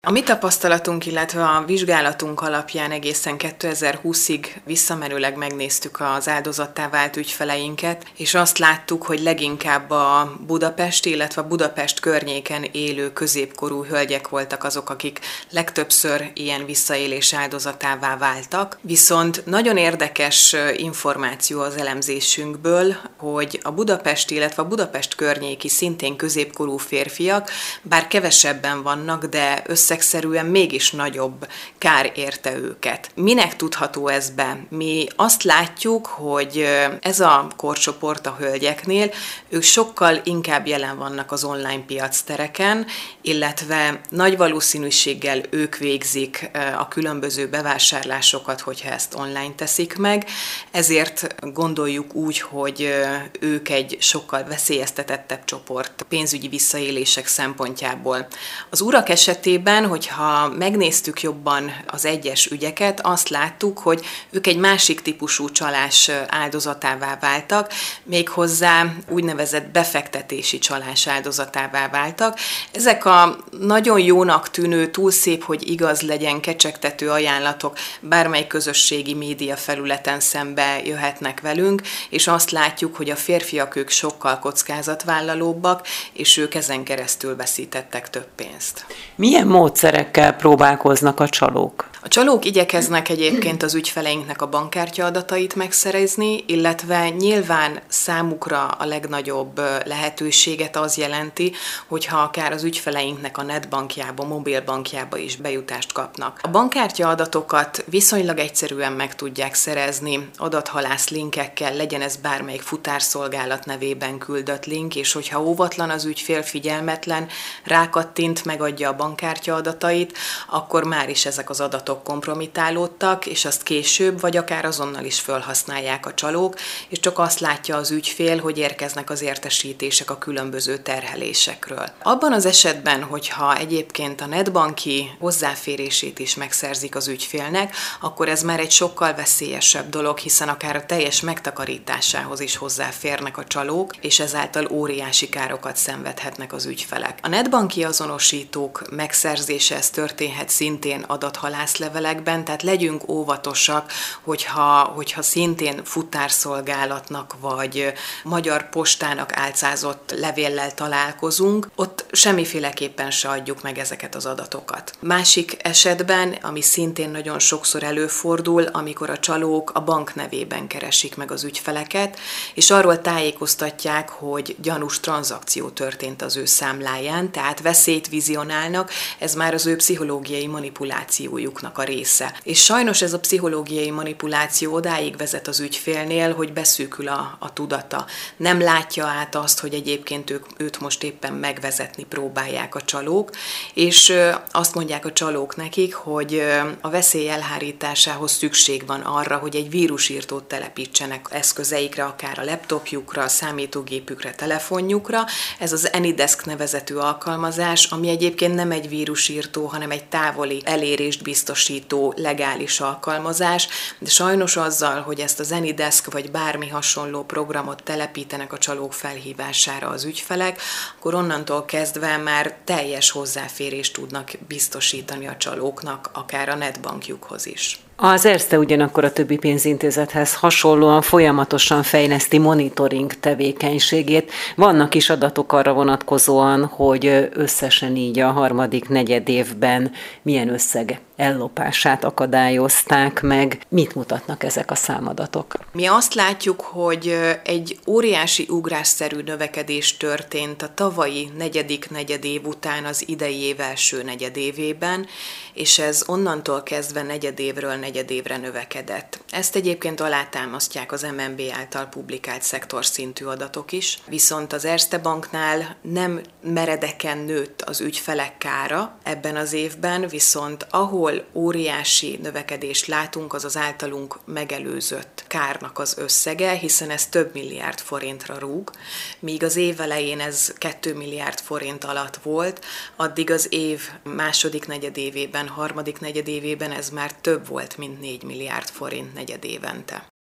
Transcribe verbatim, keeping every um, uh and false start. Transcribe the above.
A mi tapasztalatunk, illetve a vizsgálatunk alapján egészen kétezer-húszig visszamenőleg megnéztük az áldozattá vált ügyfeleinket, és azt láttuk, hogy leginkább a Budapest, illetve a Budapest környéken élő középkorú hölgyek voltak azok, akik legtöbbször ilyen visszaélés áldozatává váltak. Viszont nagyon érdekes információ az elemzésünkből, hogy a Budapest, illetve a Budapest környéki szintén középkorú férfiak, bár kevesebben vannak, de összegszerűen mégis nagyobb kár érte őket. Minek tudható ez be? Mi azt látjuk, hogy ez a korcsoport a hölgyeknél, ők sokkal inkább jelen vannak az online piactereken, illetve nagy valószínűséggel ők végzik a különböző bevásárlásokat, hogyha ezt online teszik meg, ezért gondoljuk úgy, hogy ők egy sokkal veszélyeztetettebb csoport pénzügyi visszaélések szempontjából. Az urak esetében, hogyha megnéztük jobban az egyes ügyeket, azt láttuk, hogy ők egy másik típusú csalás áldozatává váltak, méghozzá úgynevezett befektetési csalás áldozatává váltak. Ezek a nagyon jónak tűnő, túl szép, hogy igaz legyen, kecsegtető ajánlatok bármely közösségi média felületen szembe jöhetnek velünk, és azt látjuk, hogy a férfiak ők sokkal kockázatvállalóbbak, és ők ezen keresztül veszítettek több pénzt. Milyen módszerekkel próbálkoznak a csalók? A csalók igyekeznek egyébként az ügyfeleinknek a bankkártya adatait megszerezni, illetve nyilván számukra a legnagyobb lehetőséget az jelenti, hogyha akár az ügyfeleinknek a netbankjába, mobilbankjába is bejutást kapnak. A bankkártya adatokat viszonylag egyszerűen meg tudják szerezni adathalász linkekkel, legyen ez bármelyik futárszolgálat nevében küldött link, és hogyha óvatlan az ügyfél, figyelmetlen, rákattint, megadja a bankkártya adatait, akkor már is ezek az adatok kompromitálódtak, és azt később, vagy akár azonnal is felhasználják a csalók, és csak azt látja az ügyfél, hogy érkeznek az értesítések a különböző terhelésekről. Abban az esetben, hogyha egyébként a netbanki hozzáférését is megszerzik az ügyfélnek, akkor ez már egy sokkal veszélyesebb dolog, hiszen akár a teljes megtakarításához is hozzáférnek a csalók, és ezáltal óriási károkat szenvedhetnek az ügyfelek. A netbanki azonosítók megszerzése, ez történhet szintén adathalászlevelekben, tehát legyünk óvatosak, hogyha, hogyha szintén futárszolgálatnak vagy Magyar Postának álcázott levéllel találkozunk, ott semmiféleképpen se adjuk meg ezeket az adatokat. Másik esetben, ami szintén nagyon sokszor előfordul, amikor a csalók a bank nevében keresik meg az ügyfeleket, és arról tájékoztatják, hogy gyanús tranzakció történt az ő számláján, tehát veszélyt vizionálnak, ez már az ő pszichológiai manipulációjuknak a része. És sajnos ez a pszichológiai manipuláció odáig vezet az ügyfélnél, hogy beszűkül a, a tudata. Nem látja át azt, hogy egyébként ők, őt most éppen megvezetni próbálják a csalók, és azt mondják a csalók nekik, hogy a veszély elhárításához szükség van arra, hogy egy vírusírtót telepítsenek eszközeikre, akár a laptopjukra, a számítógépükre, telefonjukra. Ez az AnyDesk nevezetű alkalmazás, ami egyébként nem egy vírusírtó, hanem egy távoli elérést biztosító legális alkalmazás, de sajnos azzal, hogy ezt az AnyDesk vagy bármi hasonló programot telepítenek a csalók felhívására az ügyfelek, akkor onnantól kezdve már teljes hozzáférést tudnak biztosítani a csalóknak, akár a netbankjukhoz is. Az Erste ugyanakkor a többi pénzintézethez hasonlóan folyamatosan fejleszti monitoring tevékenységét. Vannak is adatok arra vonatkozóan, hogy összesen így a harmadik negyedévben milyen összeg ellopását akadályozták meg. Mit mutatnak ezek a számadatok? Mi azt látjuk, hogy egy óriási ugrásszerű növekedés történt a tavalyi negyedik negyedév után az idei év első negyedévében, és ez onnantól kezdve negyedévről negyedévre növekedett. Ezt egyébként alátámasztják az em en bé által publikált szektorszintű adatok is, viszont az Erste Banknál nem meredeken nőtt az ügyfelek kára ebben az évben, viszont ahol óriási növekedést látunk, az az általunk megelőzött kárnak az összege, hiszen ez több milliárd forintra rúg, míg az év elején ez két milliárd forint alatt volt, addig az év második negyedévében, harmadik negyedévében ez már több volt, mint négy milliárd forint negyedévente.